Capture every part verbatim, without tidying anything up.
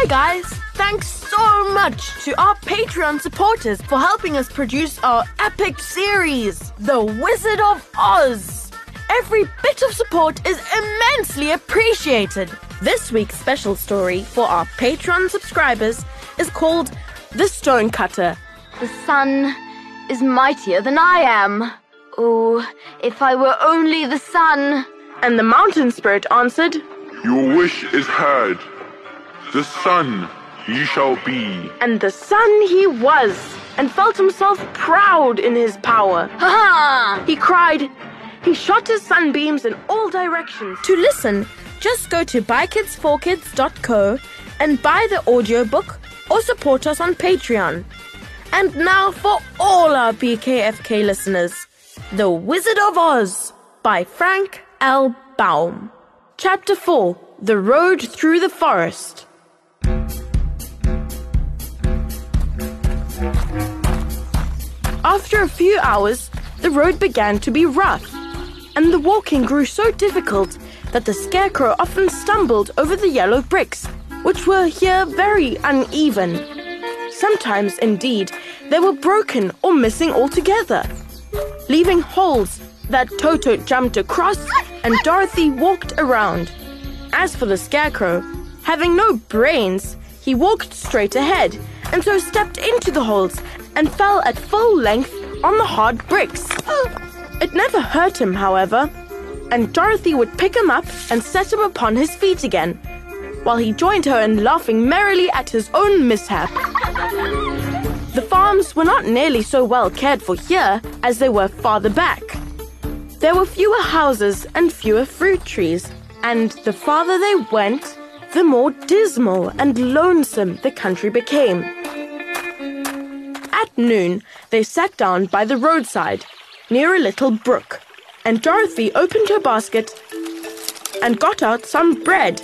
Hi guys! Thanks so much to our Patreon supporters for helping us produce our epic series, The Wizard of Oz. Every bit of support is immensely appreciated. This week's special story for our Patreon subscribers is called The Stonecutter. The sun is mightier than I am. Oh, if I were only the sun. And the mountain spirit answered, Your wish is heard. The sun ye shall be. And the sun he was, and felt himself proud in his power. Ha ha! He cried. He shot his sunbeams in all directions. To listen, just go to buy kids for kids dot co and buy the audiobook or support us on Patreon. And now for all our B K F K listeners, The Wizard of Oz by Frank L. Baum. Chapter four, The Road Through the Forest. After a few hours, the road began to be rough, and the walking grew so difficult that the Scarecrow often stumbled over the yellow bricks, which were here very uneven. Sometimes, indeed, they were broken or missing altogether, leaving holes that Toto jumped across and Dorothy walked around. As for the Scarecrow, having no brains, he walked straight ahead and so stepped into the holes and fell at full length on the hard bricks. It never hurt him, however, and Dorothy would pick him up and set him upon his feet again, while he joined her in laughing merrily at his own mishap. The farms were not nearly so well cared for here as they were farther back. There were fewer houses and fewer fruit trees, and the farther they went, the more dismal and lonesome the country became. At noon, they sat down by the roadside, near a little brook, and Dorothy opened her basket and got out some bread.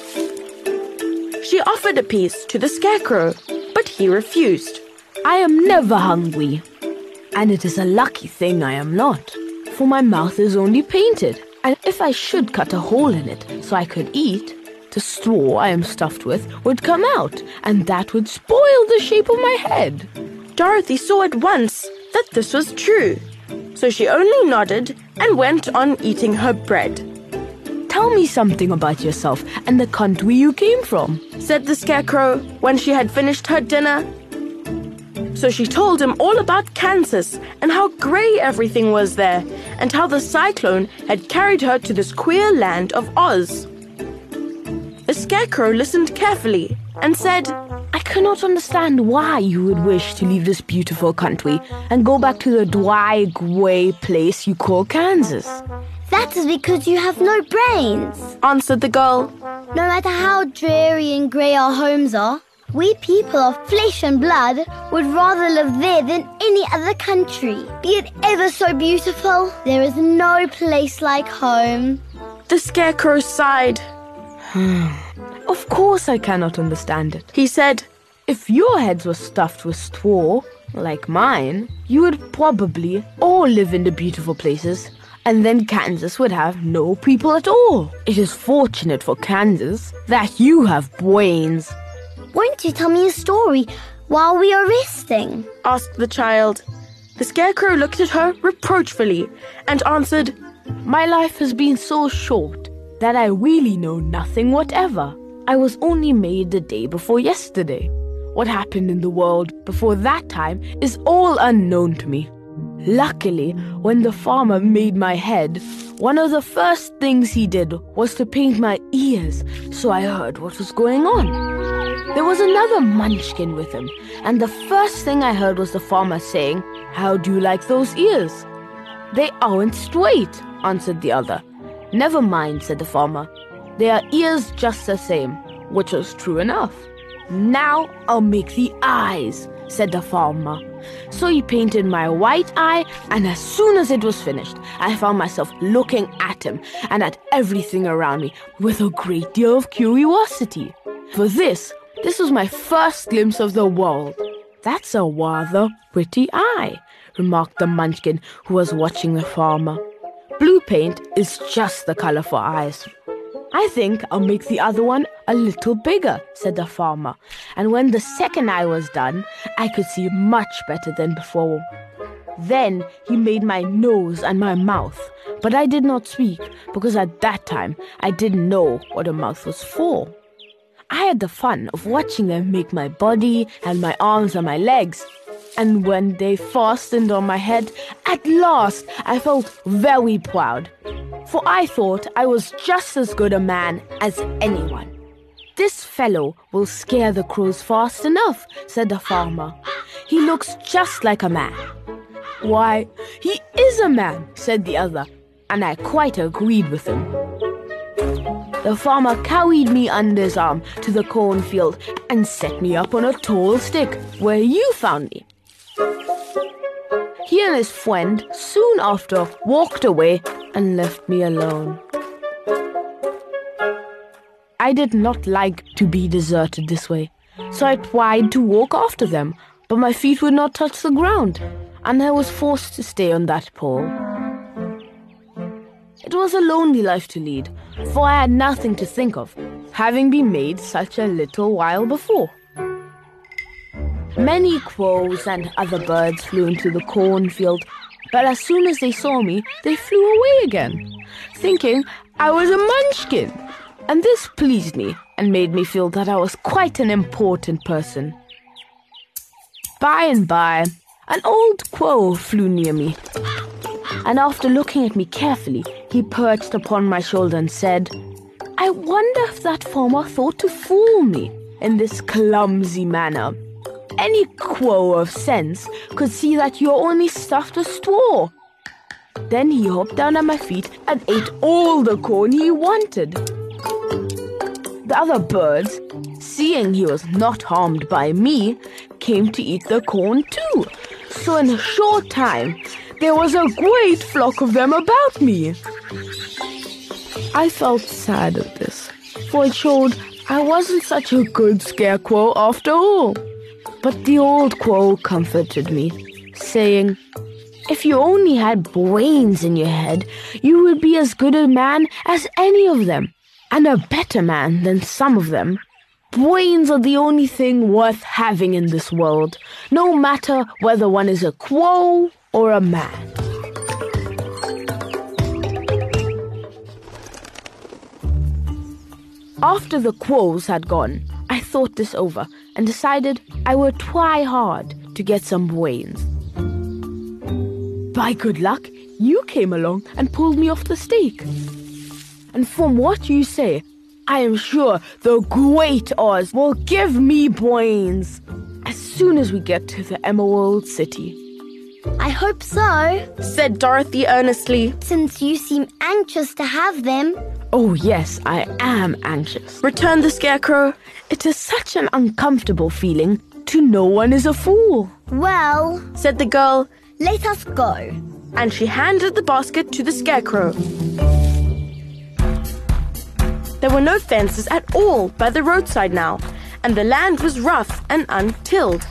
She offered a piece to the Scarecrow, but he refused. I am never hungry, and it is a lucky thing I am not, for my mouth is only painted, and if I should cut a hole in it so I could eat, the straw I am stuffed with would come out, and that would spoil the shape of my head. Dorothy saw at once that this was true, so she only nodded and went on eating her bread. Tell me something about yourself and the country you came from, said the Scarecrow when she had finished her dinner. So she told him all about Kansas and how grey everything was there, and how the cyclone had carried her to this queer land of Oz. The Scarecrow listened carefully and said, I cannot understand why you would wish to leave this beautiful country and go back to the dry, grey place you call Kansas. That is because you have no brains, answered the girl. No matter how dreary and grey our homes are, we people of flesh and blood would rather live there than any other country. Be it ever so beautiful, there is no place like home. The Scarecrow sighed. Of course I cannot understand it, he said. If your heads were stuffed with straw, like mine, you would probably all live in the beautiful places, and then Kansas would have no people at all. It is fortunate for Kansas that you have brains. Won't you tell me a story while we are resting? Asked the child. The Scarecrow looked at her reproachfully and answered, My life has been so short that I really know nothing whatever. I was only made the day before yesterday. What happened in the world before that time is all unknown to me. Luckily, when the farmer made my head, one of the first things he did was to paint my ears, so I heard what was going on. There was another munchkin with him, and the first thing I heard was the farmer saying, How do you like those ears? They aren't straight, answered the other. Never mind, said the farmer. They are ears just the same, which was true enough. Now I'll make the eyes, said the farmer. So he painted my white eye, and as soon as it was finished, I found myself looking at him and at everything around me with a great deal of curiosity. For this, this was my first glimpse of the world. That's a rather pretty eye, remarked the munchkin who was watching the farmer. Blue paint is just the color for eyes. "I think I'll make the other one a little bigger," said the farmer. And when the second eye was done, I could see much better than before. Then he made my nose and my mouth, but I did not speak because at that time I didn't know what a mouth was for. I had the fun of watching them make my body and my arms and my legs. And when they fastened on my head, at last I felt very proud, for I thought I was just as good a man as anyone. "This fellow will scare the crows fast enough," said the farmer. "He looks just like a man." "Why, he is a man," said the other, and I quite agreed with him. The farmer carried me under his arm to the cornfield and set me up on a tall stick where you found me. He and his friend soon after walked away and left me alone. I did not like to be deserted this way, so I tried to walk after them, but my feet would not touch the ground, and I was forced to stay on that pole. It was a lonely life to lead, for I had nothing to think of, having been made such a little while before. Many crows and other birds flew into the cornfield, but as soon as they saw me, they flew away again, thinking I was a munchkin. And this pleased me and made me feel that I was quite an important person. By and by, an old crow flew near me, and after looking at me carefully, he perched upon my shoulder and said, "I wonder if that farmer thought to fool me in this clumsy manner. Any crow of sense could see that you're only stuffed with straw." Then he hopped down at my feet and ate all the corn he wanted. The other birds, seeing he was not harmed by me, came to eat the corn too. So in a short time, there was a great flock of them about me. I felt sad at this, for it showed I wasn't such a good scarecrow after all. But the old crow comforted me, saying, "If you only had brains in your head, you would be as good a man as any of them, and a better man than some of them. Brains are the only thing worth having in this world, no matter whether one is a crow or a man." After the crows had gone, I thought this over and decided I would try hard to get some brains. By good luck, you came along and pulled me off the stake. And from what you say, I am sure the great Oz will give me brains as soon as we get to the Emerald City. I hope so, said Dorothy earnestly. since you seem anxious to have them. Oh yes, I am anxious. Returned the Scarecrow. It is such an uncomfortable feeling to know one is a fool. Well, Said the girl, let us go. and she handed the basket to the Scarecrow. There were no fences at all by the roadside now, and the land was rough and untilled.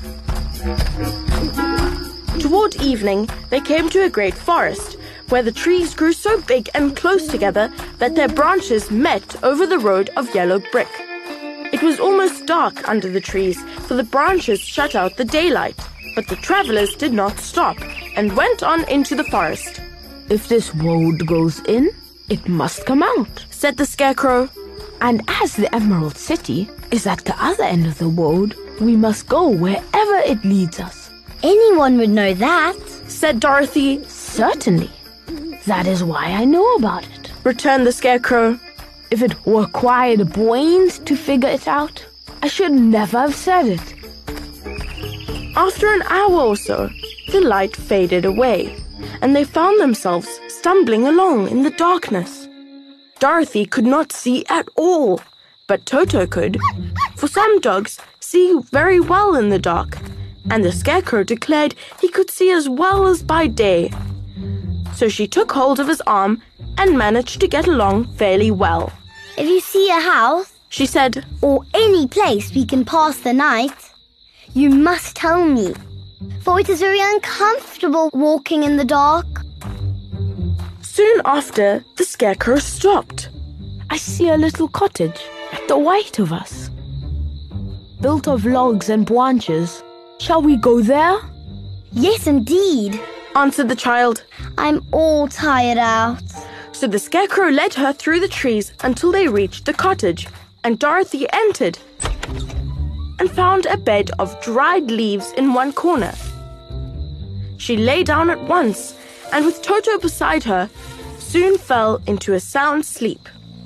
Toward evening, they came to a great forest, where the trees grew so big and close together that their branches met over the road of yellow brick. It was almost dark under the trees, for the branches shut out the daylight, but the travelers did not stop and went on into the forest. If this road goes in, it must come out, Said the Scarecrow. and as the Emerald City is at the other end of the road, we must go wherever it leads us. Anyone would know that. Said Dorothy. Certainly. That is why I know about it. Returned the Scarecrow. If it required brains to figure it out, I should never have said it. After an hour or so, the light faded away, and they found themselves stumbling along in the darkness. Dorothy could not see at all, but Toto could, for some dogs see very well in the dark, and the Scarecrow declared he could see as well as by day. So she took hold of his arm and managed to get along fairly well. If you see a house, She said, or any place we can pass the night, you must tell me, for it is very uncomfortable walking in the dark. Soon after, the Scarecrow stopped, I see a little cottage at the right of us, built of logs and branches. Shall we go there? Yes, indeed, answered the child. I'm all tired out. So the Scarecrow led her through the trees until they reached the cottage, and Dorothy entered and found a bed of dried leaves in one corner. She lay down at once, and with Toto beside her, soon fell into a sound sleep.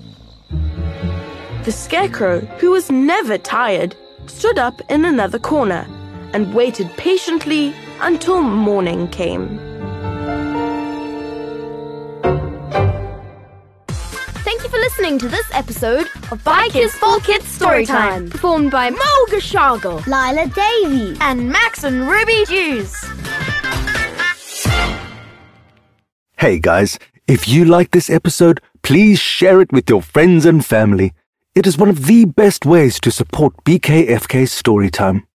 The Scarecrow, who was never tired, stood up in another corner and waited patiently until morning came. Thank you for listening to this episode of By Kids for Kids Storytime, performed by Mo Gashago, Lila Davies, and Max and Ruby Hughes. Hey guys, if you like this episode, please share it with your friends and family. It is one of the best ways to support B K F K Storytime.